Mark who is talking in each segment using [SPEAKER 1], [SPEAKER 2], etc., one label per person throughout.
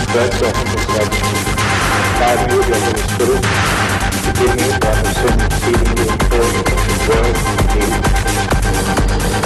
[SPEAKER 1] verso five years of the spirit to give me what is so exceedingly important in the world needs.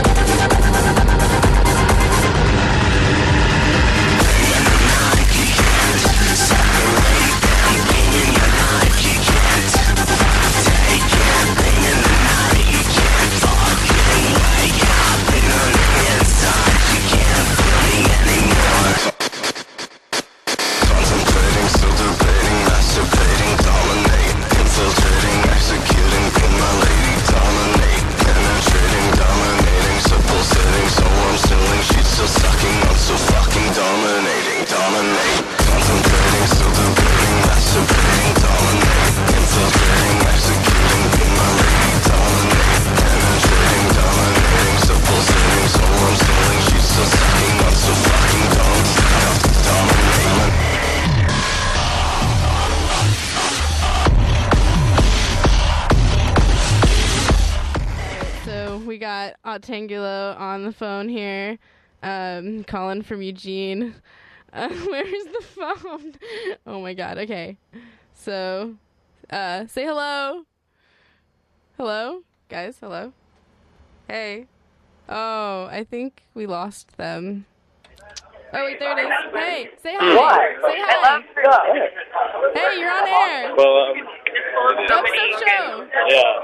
[SPEAKER 2] Tangulo on the phone here, calling from Eugene. Where's the phone? Oh my god, okay. So, say hello. Hello? Guys, hello? Hey. Oh, I think we lost them. Oh wait, there it is. Hey, say hi.
[SPEAKER 3] What?
[SPEAKER 2] Say hi. Hey, you're on air.
[SPEAKER 3] Well,
[SPEAKER 2] Dubstep show.
[SPEAKER 3] yeah.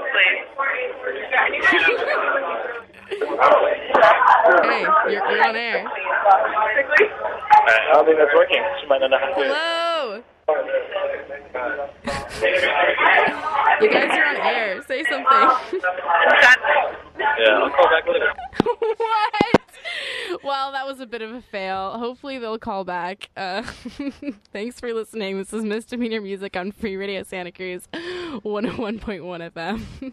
[SPEAKER 2] Hey, you're on air.
[SPEAKER 3] I don't think that's working. She might not know how to do it.
[SPEAKER 2] Hello. You guys are on air. Say something.
[SPEAKER 3] Yeah, I'll call back later.
[SPEAKER 2] What? Well, that was a bit of a fail. Hopefully they'll call back. Thanks for listening. This is Misdemeanor Music on Free Radio Santa Cruz, 101.1 FM.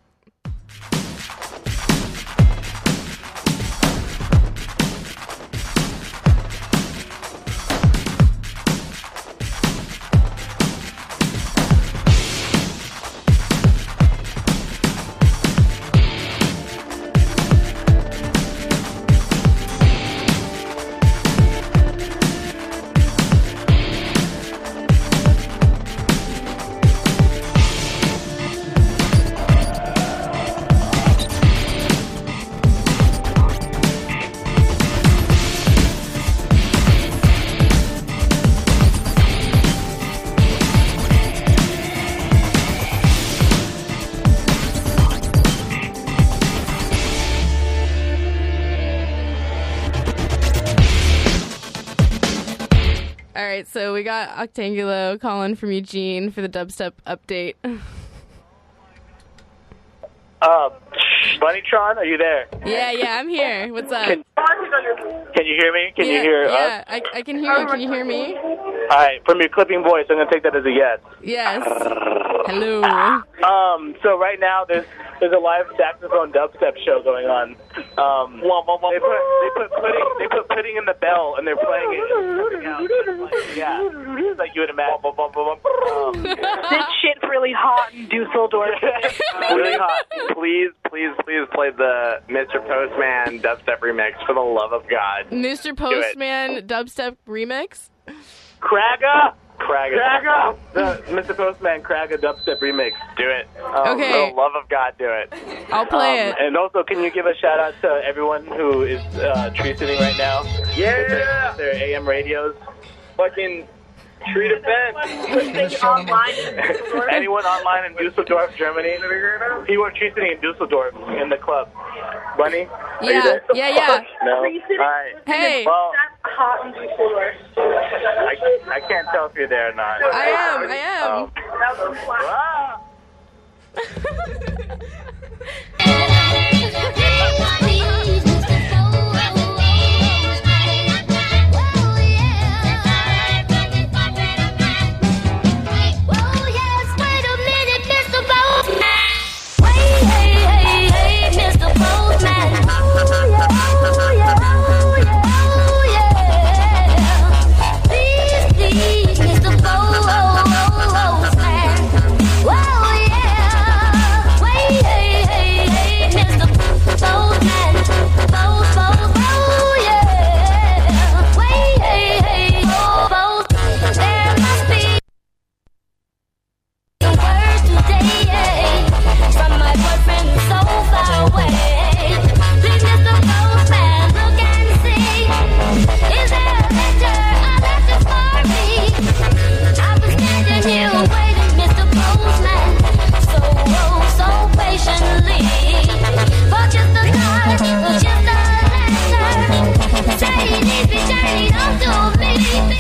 [SPEAKER 2] Alright, so we got Octangulo calling from Eugene for the dubstep update.
[SPEAKER 3] Bunnytron, are you there?
[SPEAKER 2] Yeah, I'm here. What's up?
[SPEAKER 3] Can you hear me? Can you hear us?
[SPEAKER 2] Yeah, I can hear you. Can you hear me?
[SPEAKER 3] Alright, from your clipping voice, I'm going to take that as a yes.
[SPEAKER 2] Yes. Hello.
[SPEAKER 3] So right now there's a live saxophone dubstep show going on. They put pudding in the bell and they're playing it. Yeah, just like you would imagine.
[SPEAKER 4] This shit's really hot in Dusseldorf.
[SPEAKER 5] Really hot. Please play the Mr. Postman dubstep remix for the love of God.
[SPEAKER 2] Mr. Postman dubstep remix?
[SPEAKER 3] Cragga!
[SPEAKER 5] Cragga.
[SPEAKER 3] The Mr. Postman Cragga dubstep remix.
[SPEAKER 5] Do it.
[SPEAKER 2] Okay.
[SPEAKER 5] For the love of God, do it.
[SPEAKER 2] I'll play it.
[SPEAKER 3] And also, can you give a shout out to everyone who is tree sitting right now?
[SPEAKER 5] Yeah!
[SPEAKER 3] With their AM radios.
[SPEAKER 5] Fucking tree defense.
[SPEAKER 3] Anyone online in Dusseldorf, Germany? People are tree sitting in Dusseldorf in the club. Bunny? Are you there?
[SPEAKER 2] Yeah.
[SPEAKER 3] No? Alright.
[SPEAKER 2] Hey.
[SPEAKER 3] Well,
[SPEAKER 4] Hot in Dusseldorf.
[SPEAKER 3] I can't tell if you're there or not.
[SPEAKER 2] I am.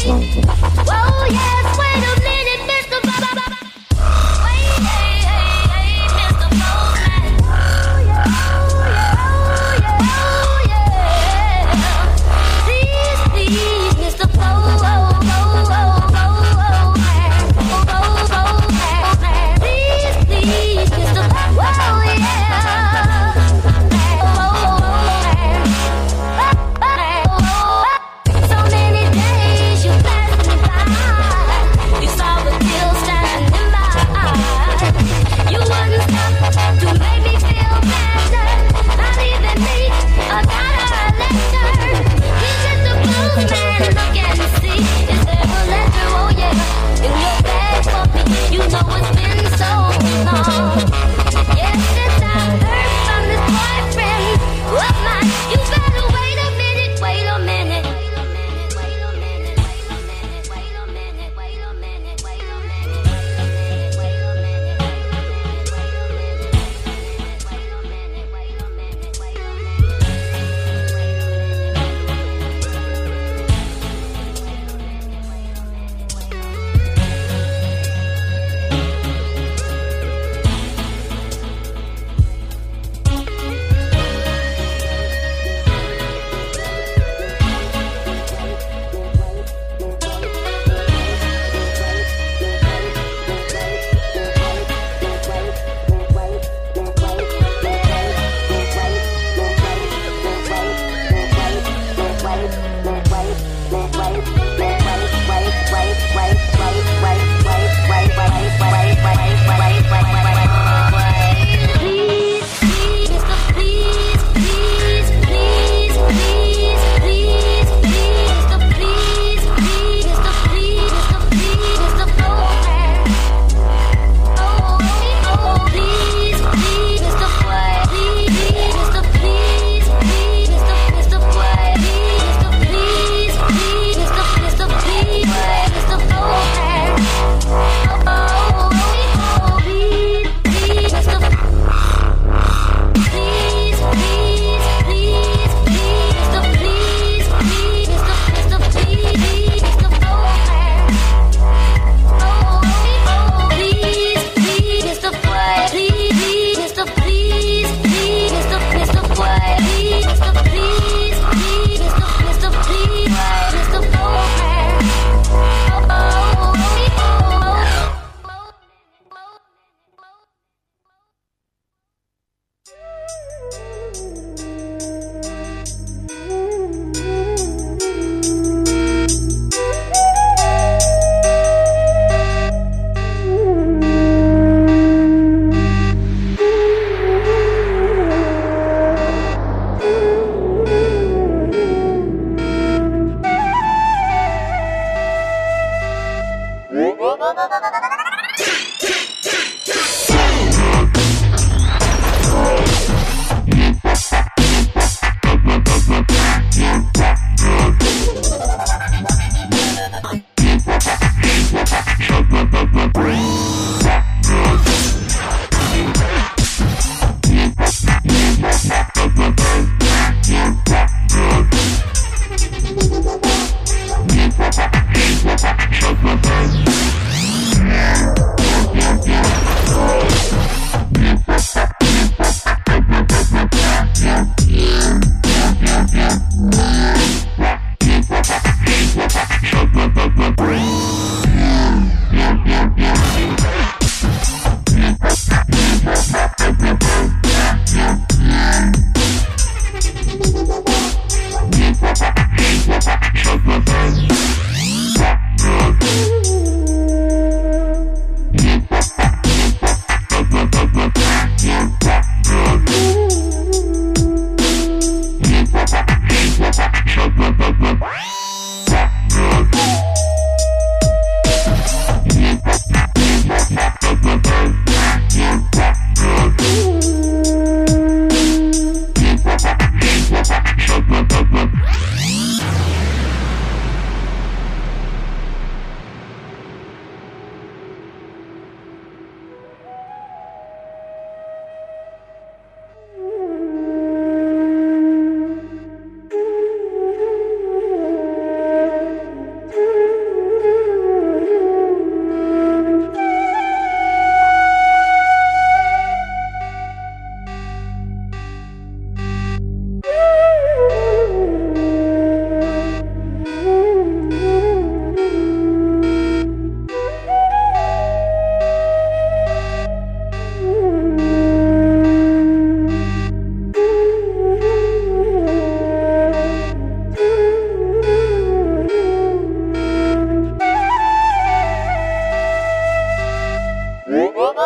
[SPEAKER 6] Whoa, yes, wait a minute, Mr. Wait, Mr. Postman. Please, Mr. Postman. Please, Mr. Whoa, yeah. So many days you passed me by. You saw the tears standing in my eyes. You wouldn't stop to make me feel better. Not even me, a dollar lecture. He's just a blues man. Look and see, is there a letter? Oh yeah, in your bag for me. You know it's been so long. Yes, since I heard from this boyfriend of mine. You better wait a minute, wait a minute.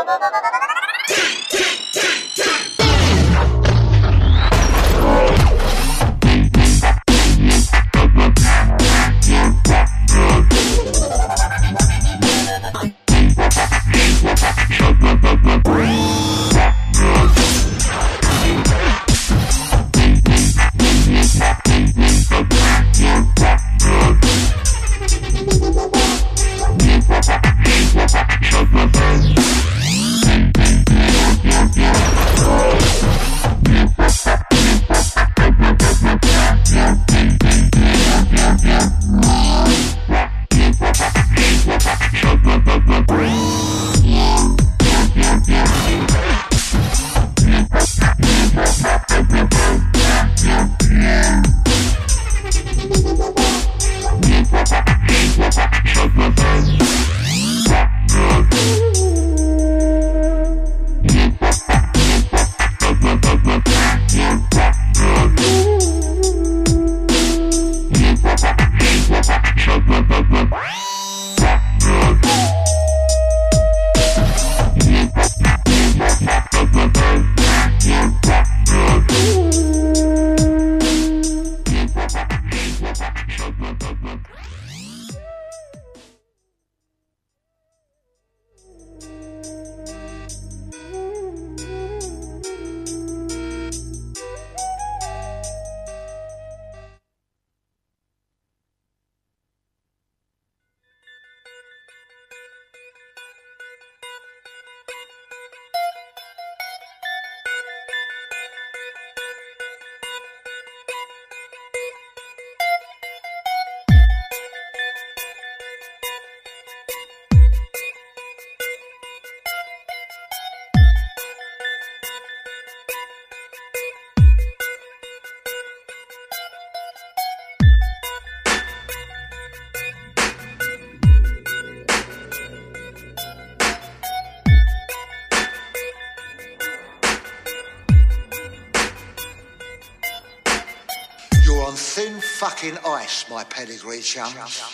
[SPEAKER 7] You're on thin fucking ice, my pedigree chum.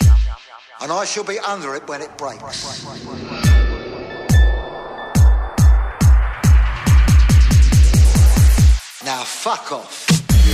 [SPEAKER 7] And I shall be under it when it breaks. Now fuck off.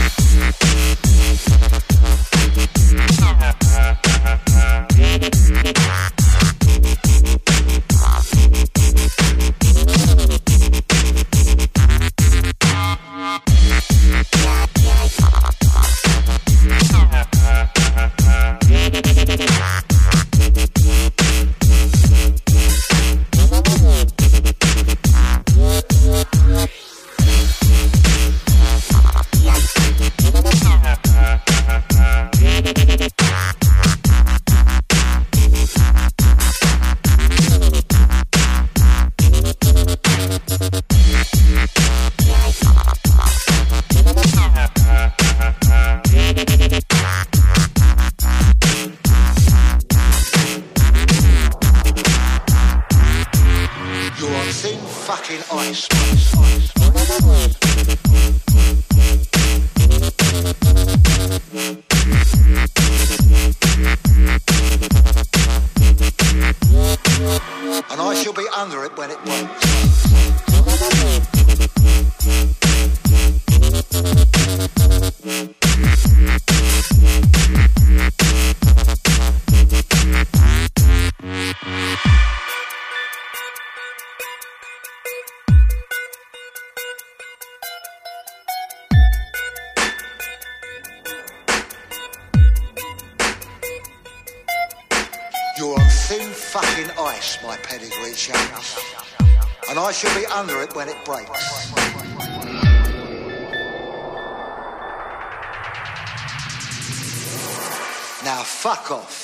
[SPEAKER 7] You're on thin fucking ice, my pedigree chum. And I shall be under it when it breaks. Now fuck off.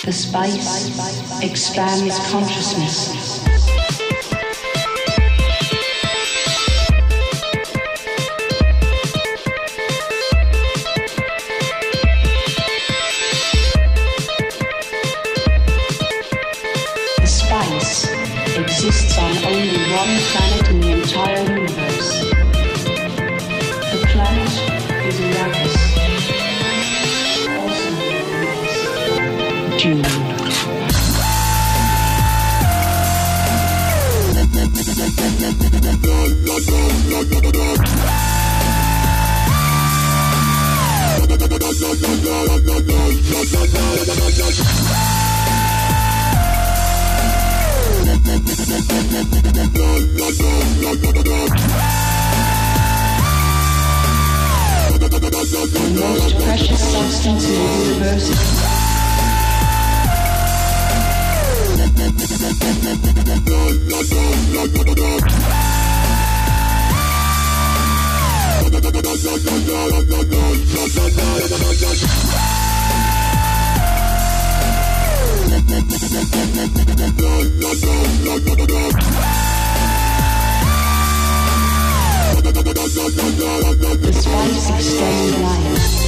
[SPEAKER 8] The spice expands consciousness. The spice exists on only one planet in the entire universe. The planet is Arrakis, also known as Dune. The most precious substance in the universe. The spice extends life.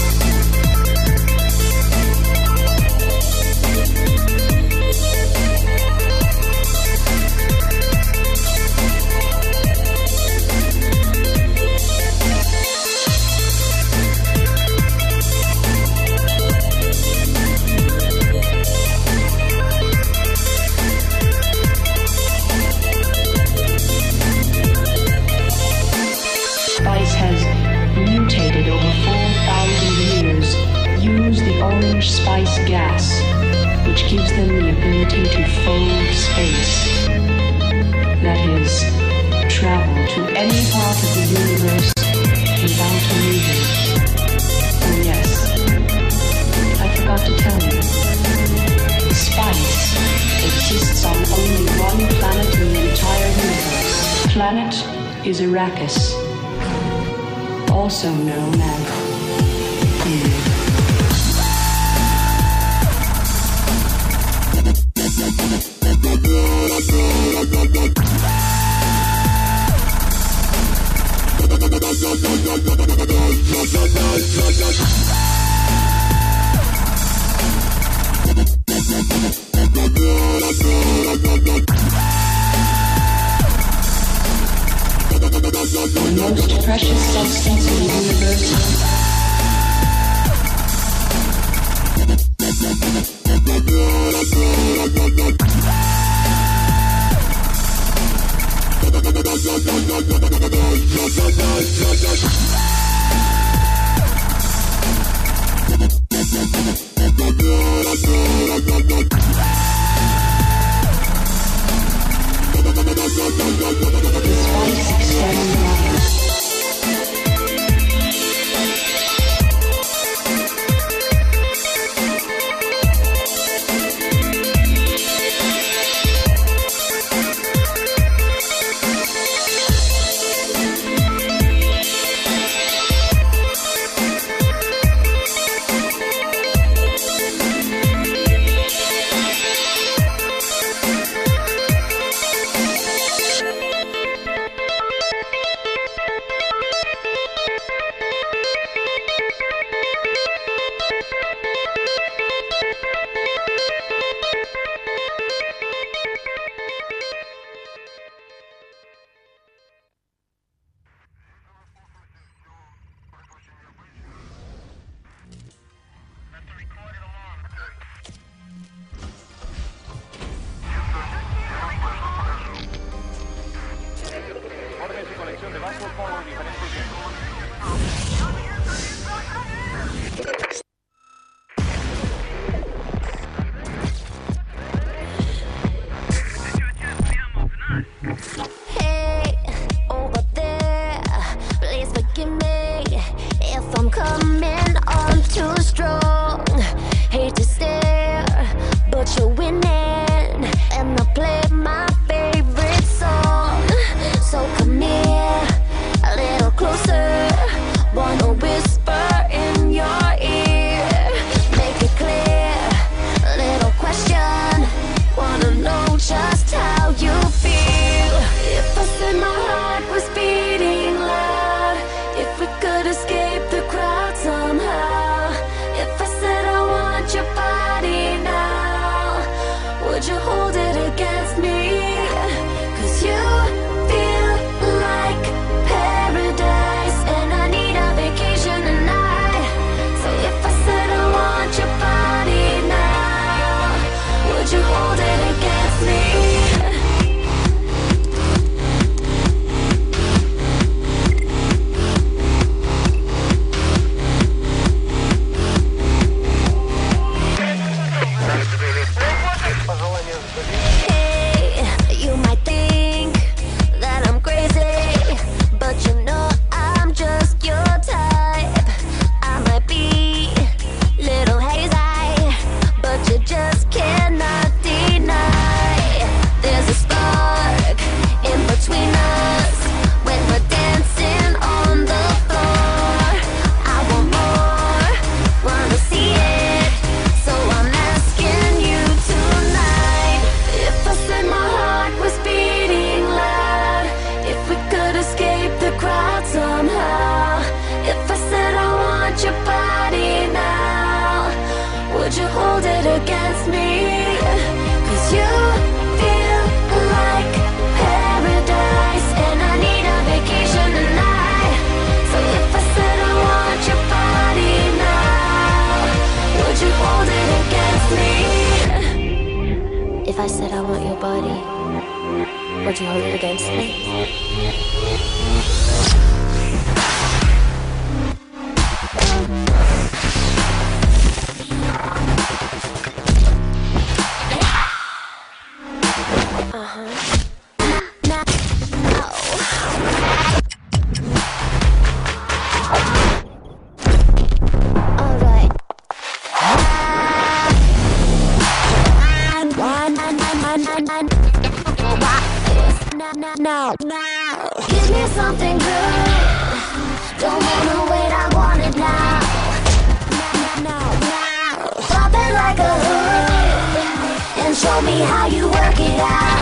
[SPEAKER 8] Spice has mutated over 4,000 years. Use the orange spice gas, which gives them the ability to fold space. That is, travel to any part of the universe without leaving. Oh yes, I forgot to tell you. Spice exists on only one planet in the entire universe. Planet is Arrakis, also known as Dune. The most precious substance in the universe.
[SPEAKER 6] body, would you hold it against me? Now, give me something good. Don't wanna wait, I want it now. Now, pop it like a hood and show me how you work it out.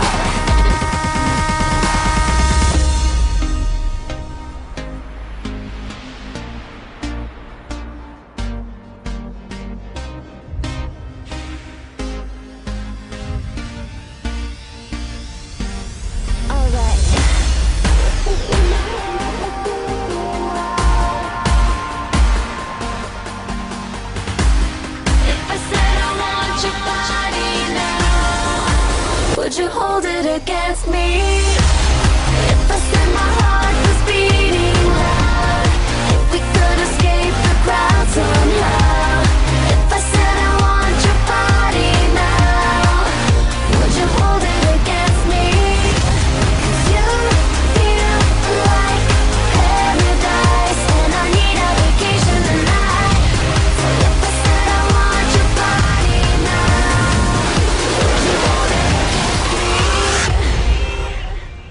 [SPEAKER 6] Would you hold it against me? If I said my heart was beating loud, if we could escape the crowd somehow. If I said I want your body now, would you hold it against me? 'Cause you feel like paradise, and I need a vacation tonight. So if I said I want your body now, would you hold it against me?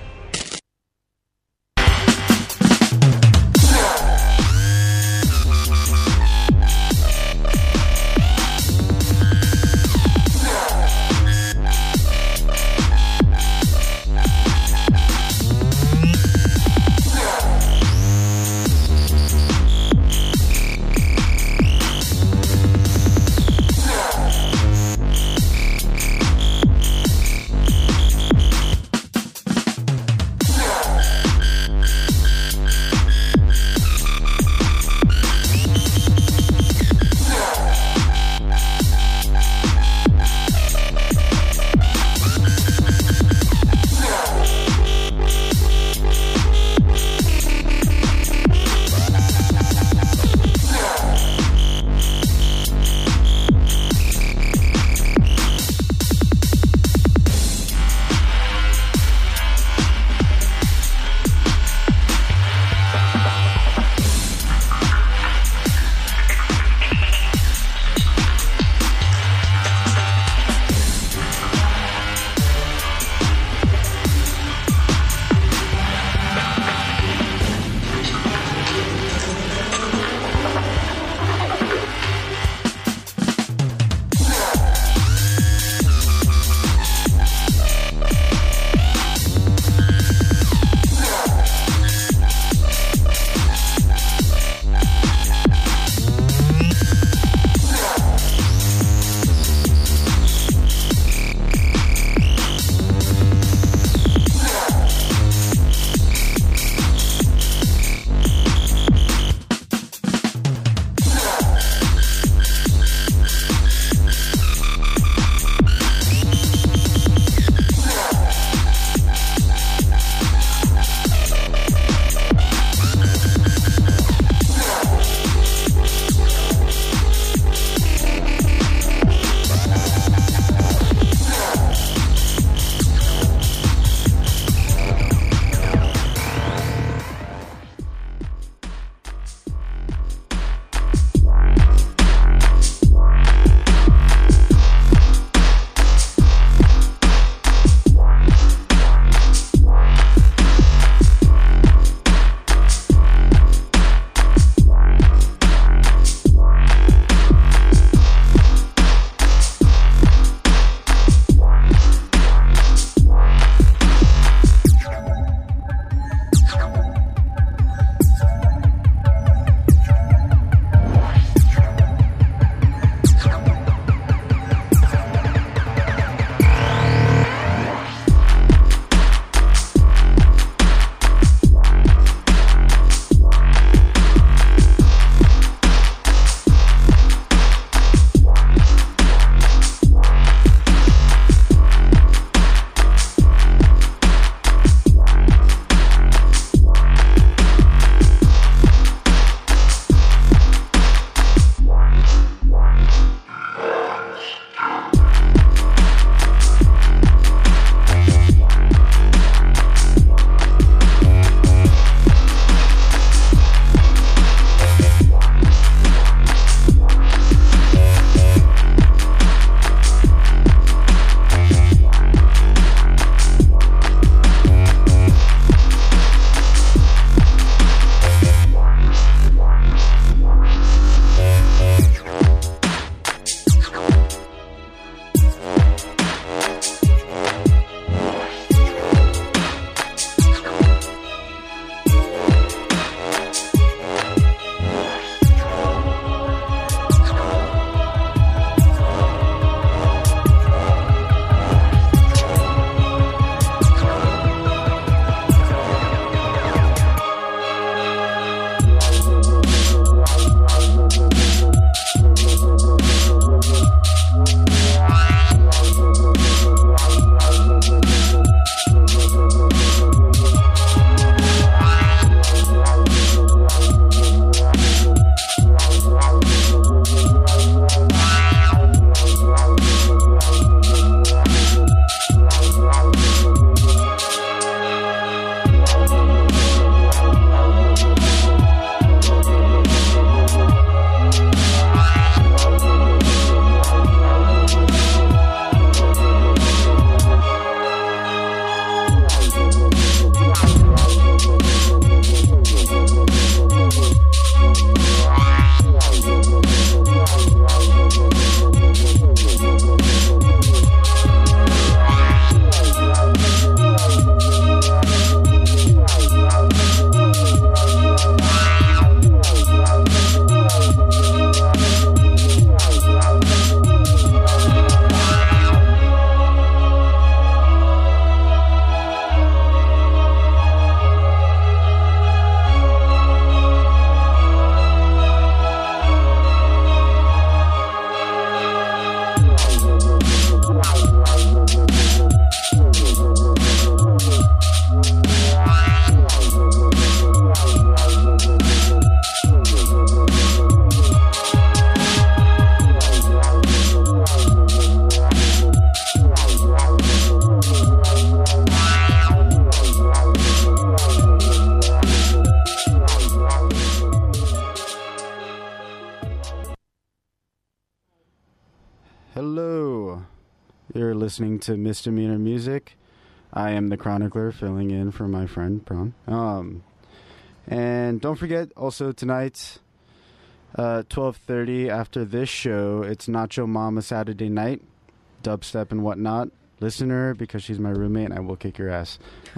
[SPEAKER 9] Hello. You're listening to Misdemeanor Music. I am the Chronicler, filling in for my friend Prawn. And don't forget, also tonight, 12:30 after this show, it's Nacho Mama Saturday night, dubstep and whatnot. Listen to her because she's my roommate and I will kick your ass.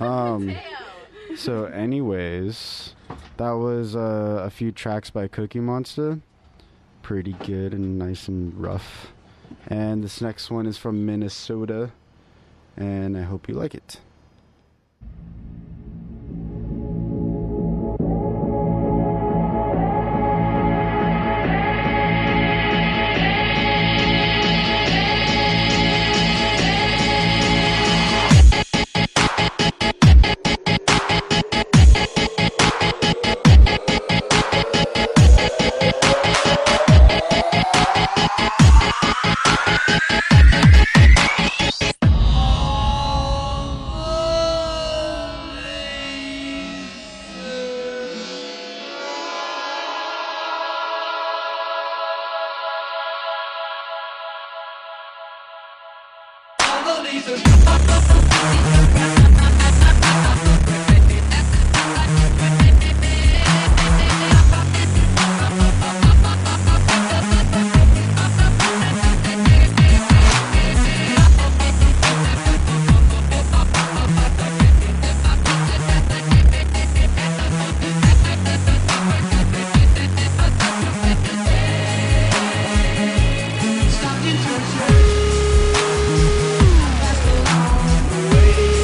[SPEAKER 9] So anyways, that was a few tracks by Cookie Monster. Pretty good and nice and rough. And this next one is from Minnesota, and I hope you like it.
[SPEAKER 10] Waiting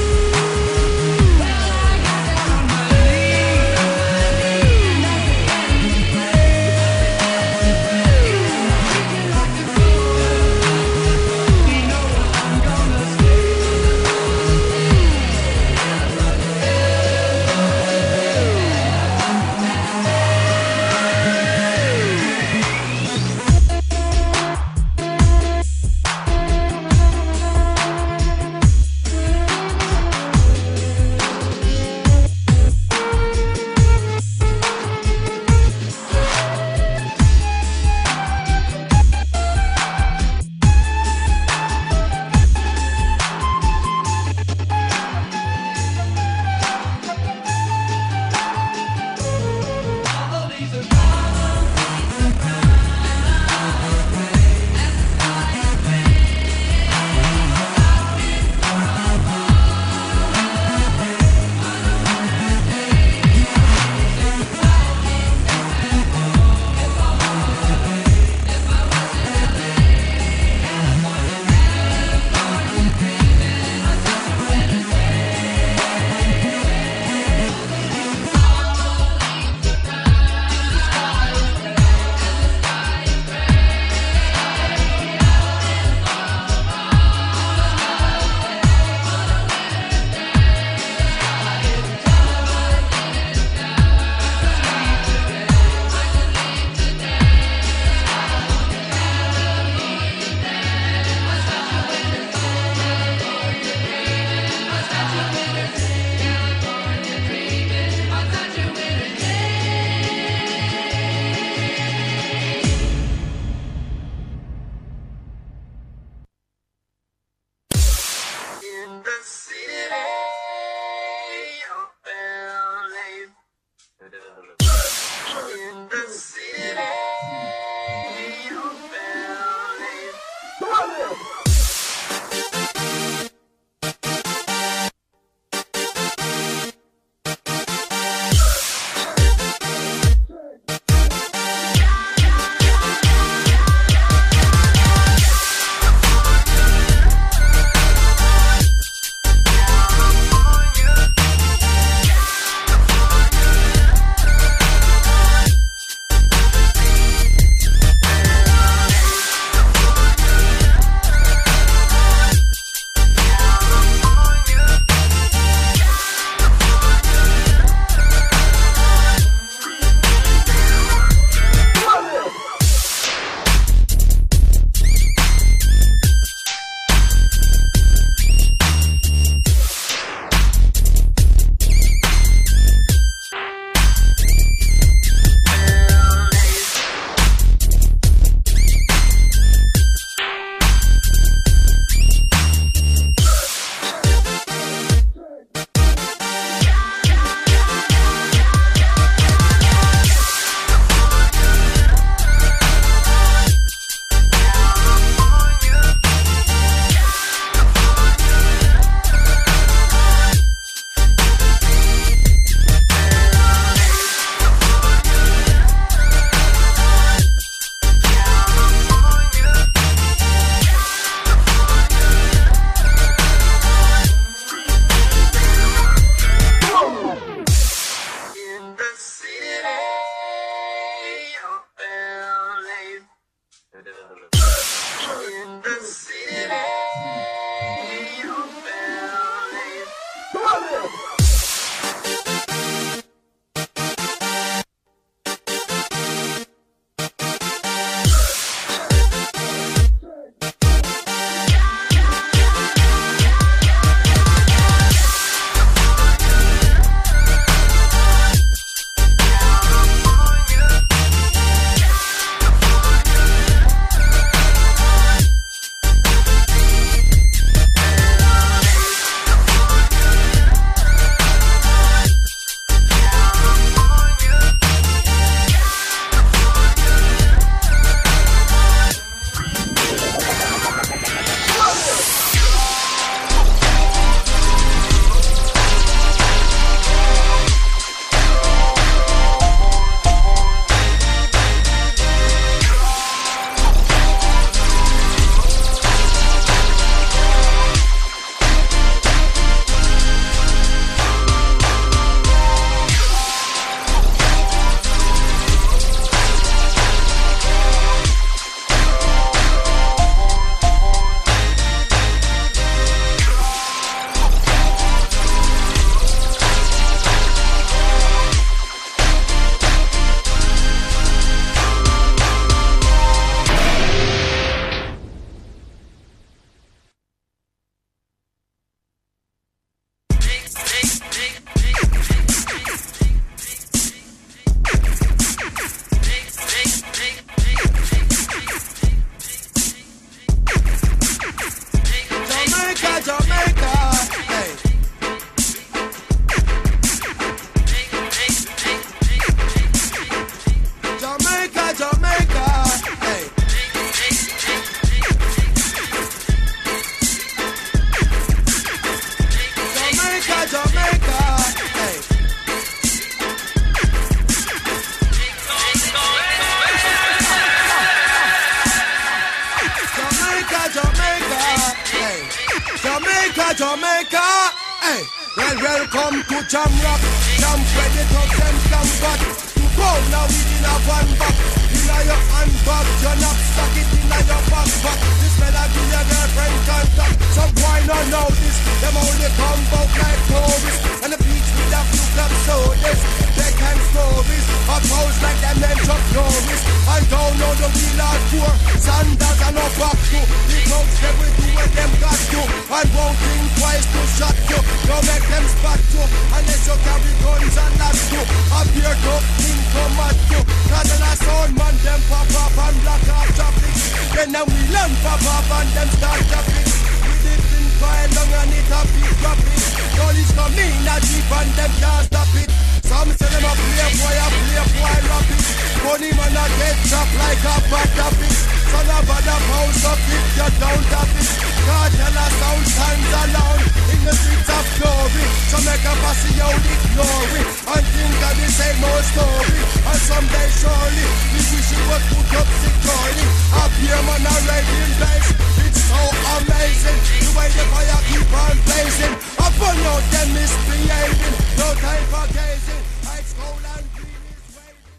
[SPEAKER 10] Jamaica. Hey, well, welcome to Jam Rock. Jam spread it up, them slam back. You go now within a van back. Inna your handbag, your knapsack it inna your backpack. This melody your girlfriend contact. So why not know this? Them only come out like tourists. And the beach with a few club sodas. They can stories. A pose like them men Chuck Norris. I don't know the real hardcore. Sandals and no back to. The folks they will do what them got to. And won't think twice to shot you. Don't make them spot you. Unless you carry guns and lots to. Up here tough thing come at you. Cause when I sound man them pop up and block off traffic. Then we learn pop up and them start traffic. We didn't file long and it a big traffic. Police come in a jeep and them can't stop it. Some say them a play boy rapid. Funny man a get chopped like a bad topic. Son of a the house up if you don't have it. Cartel a sound stands alone in the streets of glory. So make a passy out ignore it. And think of the same old story. And someday surely we wish it was put up securely. Up here man a riding place. It's so amazing. The way the fire keep on blazing. Up on out them misbehaving. No time for gazing. It's cold and green is waiting.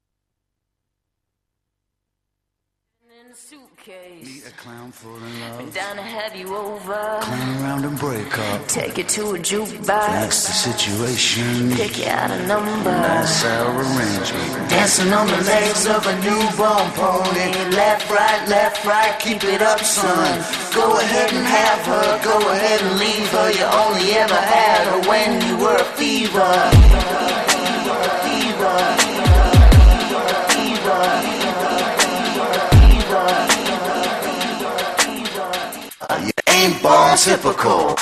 [SPEAKER 11] In a suitcase.
[SPEAKER 12] Meet a clown fall in love.
[SPEAKER 11] Been down to have you over.
[SPEAKER 12] Clown around and break up.
[SPEAKER 11] Take it to a jukebox.
[SPEAKER 12] That's the situation.
[SPEAKER 11] Pick you out a number.
[SPEAKER 12] Nice our arrangement.
[SPEAKER 11] Dancing on the legs of a newborn pony. Left, right, keep it up, son. Go ahead and have her. Go ahead and leave her. You only ever had her when you were a fever.
[SPEAKER 12] You ain't born typical.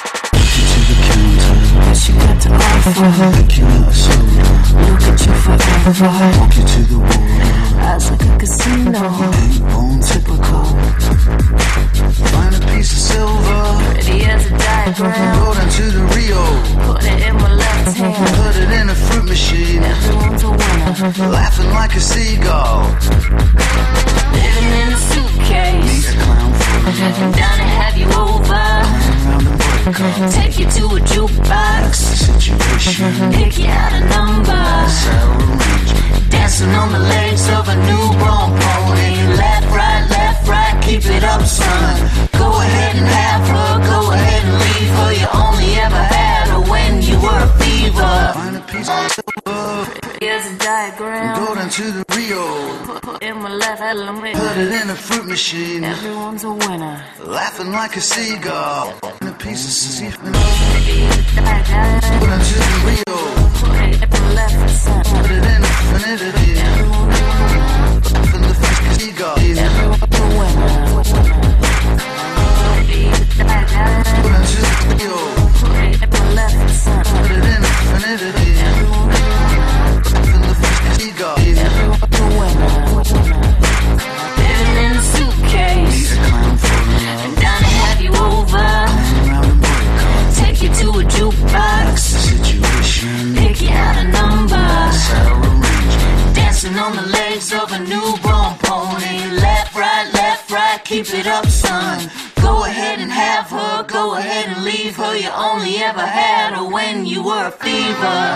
[SPEAKER 11] Guess you got to offer.
[SPEAKER 12] Pick you out a solo.
[SPEAKER 11] Look at you forever.
[SPEAKER 12] Walk you to the wall.
[SPEAKER 11] Eyes like a casino.
[SPEAKER 12] Ain't born typical. Find a piece of silver.
[SPEAKER 11] Pretty as a diagram.
[SPEAKER 12] Go down to the Rio.
[SPEAKER 11] Put it in my left hand.
[SPEAKER 12] Put it in a fruit machine.
[SPEAKER 11] Everyone's a winner.
[SPEAKER 12] Laughing like a seagull.
[SPEAKER 11] Living in a suitcase.
[SPEAKER 12] Meet a clown fall in love.
[SPEAKER 11] Down to have you over.
[SPEAKER 12] Around and break up.
[SPEAKER 11] Take you to a jukebox.
[SPEAKER 12] That's the situation.
[SPEAKER 11] Pick you out a number.
[SPEAKER 12] That's our arrangement.
[SPEAKER 11] Dancing on the legs of a newborn pony. Left, right, keep it up, son. Go ahead and have her. Go ahead and leave her. You only ever had her when you were a fever.
[SPEAKER 12] Find a piece of silver.
[SPEAKER 11] Here's a diagram.
[SPEAKER 12] Go down to the Rio.
[SPEAKER 11] Put in my left element.
[SPEAKER 12] Put it in a fruit machine.
[SPEAKER 11] Everyone's a winner.
[SPEAKER 12] Laughing like a seagull. And a piece of seafood.
[SPEAKER 11] Here's a diagram.
[SPEAKER 12] Go down to the Rio.
[SPEAKER 11] Put it in my left son.
[SPEAKER 12] Put it in infinity. Laughing the face of seagull.
[SPEAKER 11] Everyone's a winner. Here's a diagram.
[SPEAKER 12] Go down to the Rio.
[SPEAKER 11] Put it in my left son.
[SPEAKER 12] Put it in infinity. Laughing the face of seagull.
[SPEAKER 11] Everyone's a winner. Living in a suitcase.
[SPEAKER 12] Meet a clown fall in love.
[SPEAKER 11] Down to have you over.
[SPEAKER 12] Around and break up.
[SPEAKER 11] Take you to a jukebox.
[SPEAKER 12] That's the situation.
[SPEAKER 11] Pick you out a number.
[SPEAKER 12] That's our arrangement.
[SPEAKER 11] Dancing on the legs of a newborn pony. Left, right, keep it up, son. Go ahead and have her. Go ahead and leave her. You only ever had her when you were a fever.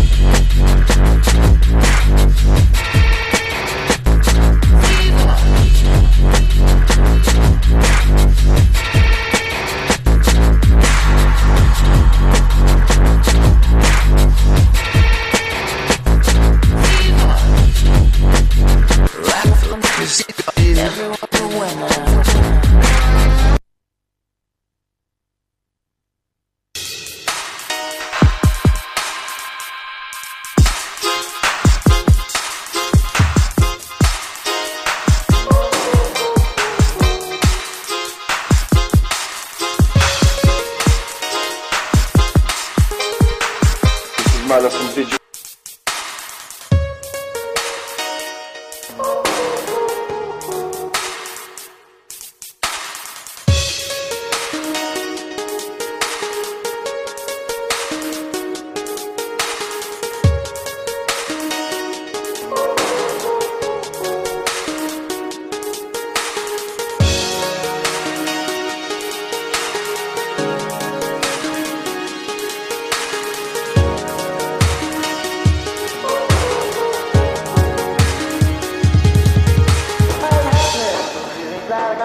[SPEAKER 11] Everyone's a winner.
[SPEAKER 13] This is Mala from Digital.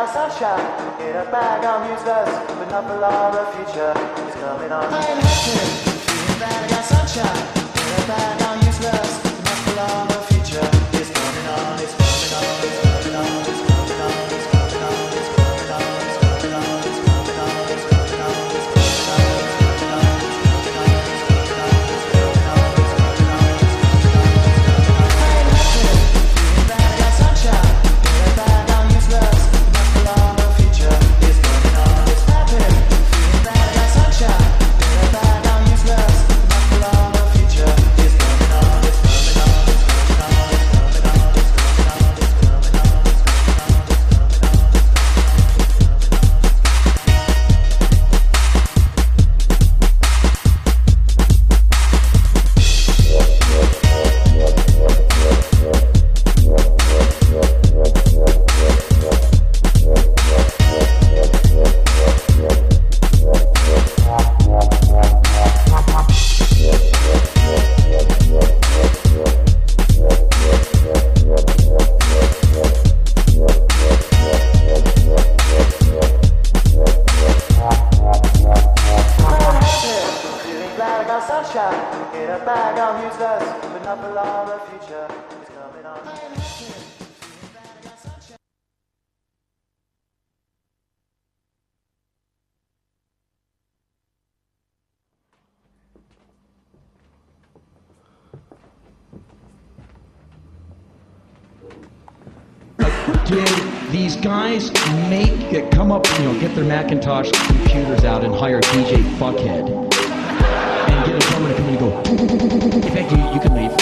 [SPEAKER 13] of sunshine in a bag. I'm useless, but not for long. The future is coming on. I am happy in a bag of sunshine in a bag. I'm useless, but not for long. The future is coming on. It's coming on. It's coming on. It's coming on. It's coming on. It's coming on. It's coming on. It's coming on. It's coming on. It's coming on.
[SPEAKER 14] Did these guys come up, get their Macintosh computers out and hire DJ Fuckhead and get a drummer to come in and go? In fact, you can leave.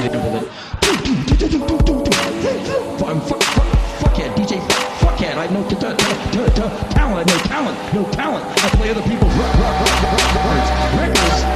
[SPEAKER 14] Fuckhead, DJ Fuckhead. I know talent. No talent. I play other people's records.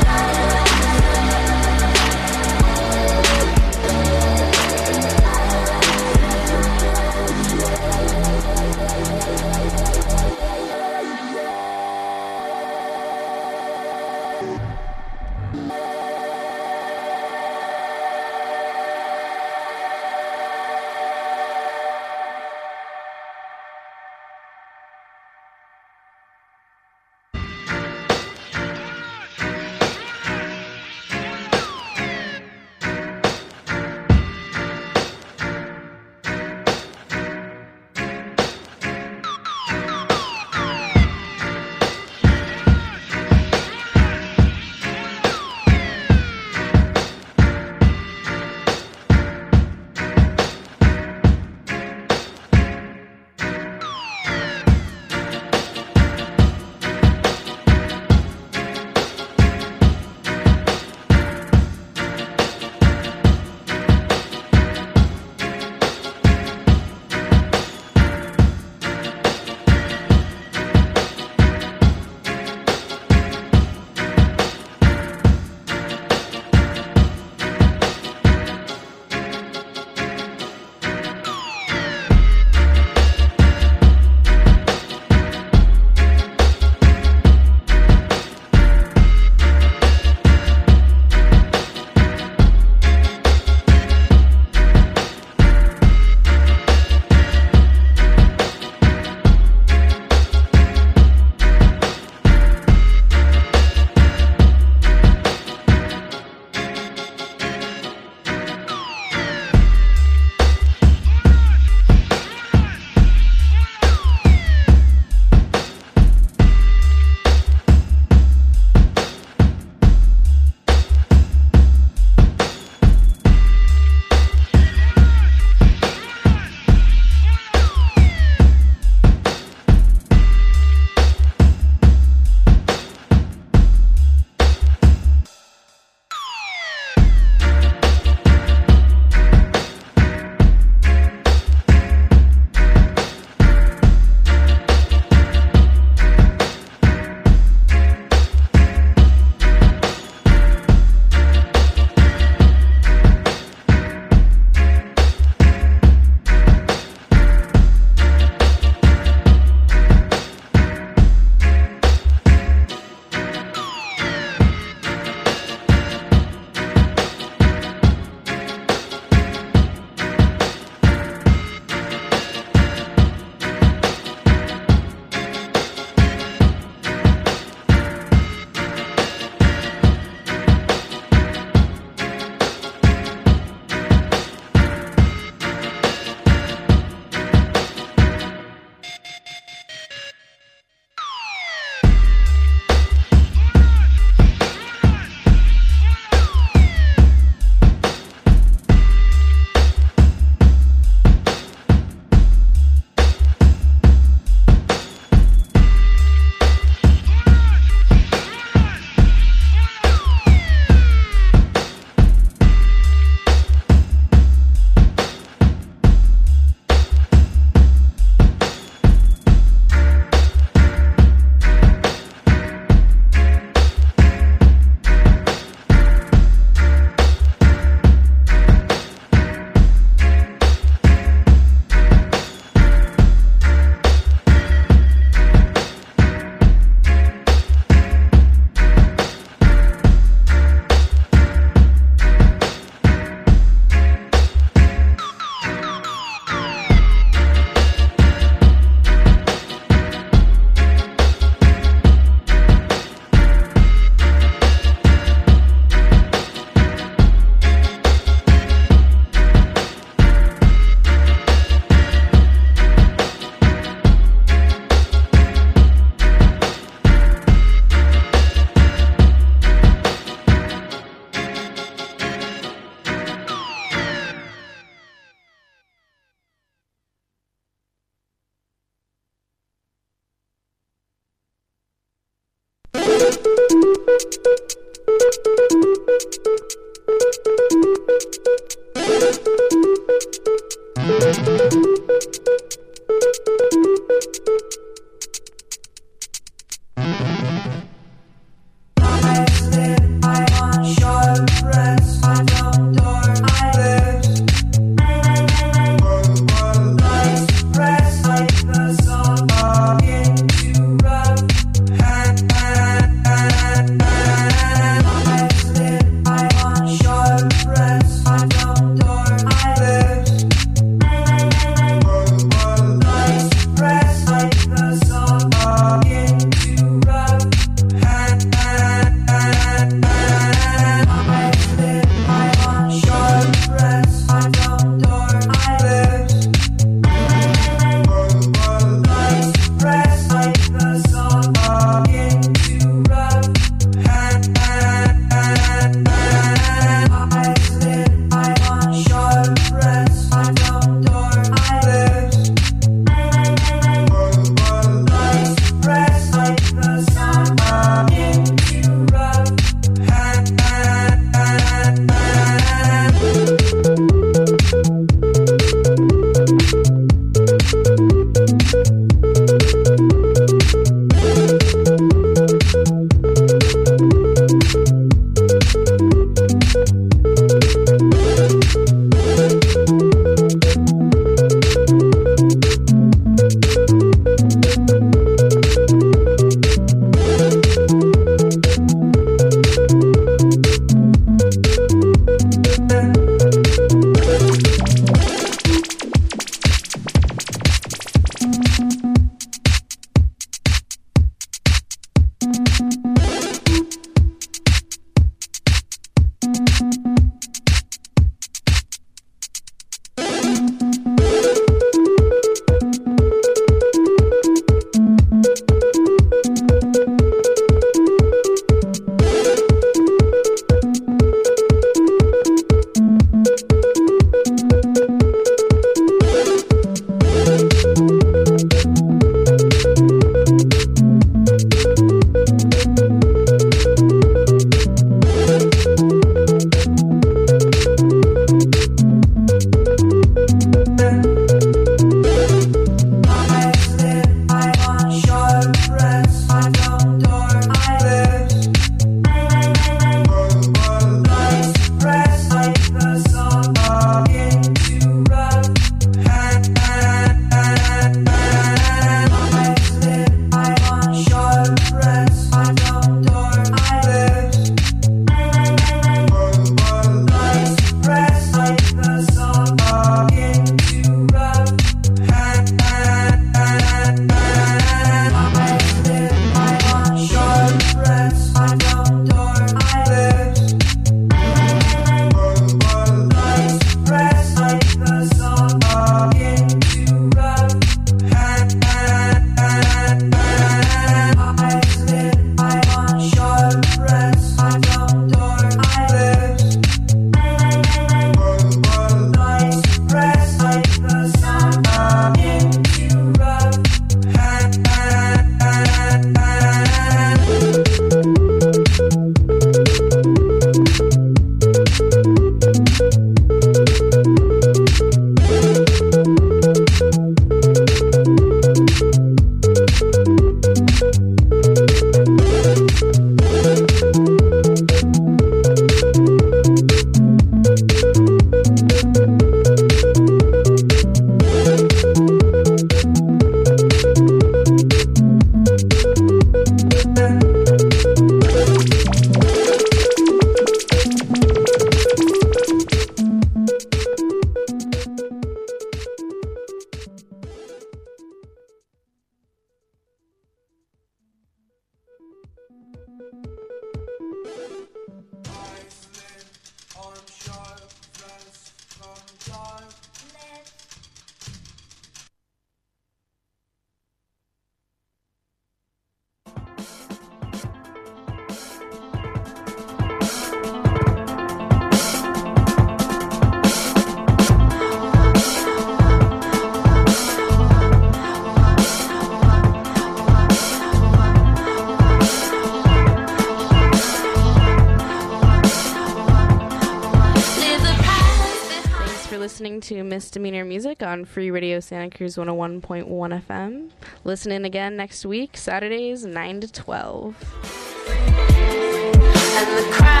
[SPEAKER 2] listening to Misdemeanor Music on Free Radio Santa Cruz 101.1 FM. Listen in again next week, Saturdays 9 to 12.
[SPEAKER 11] And the crowd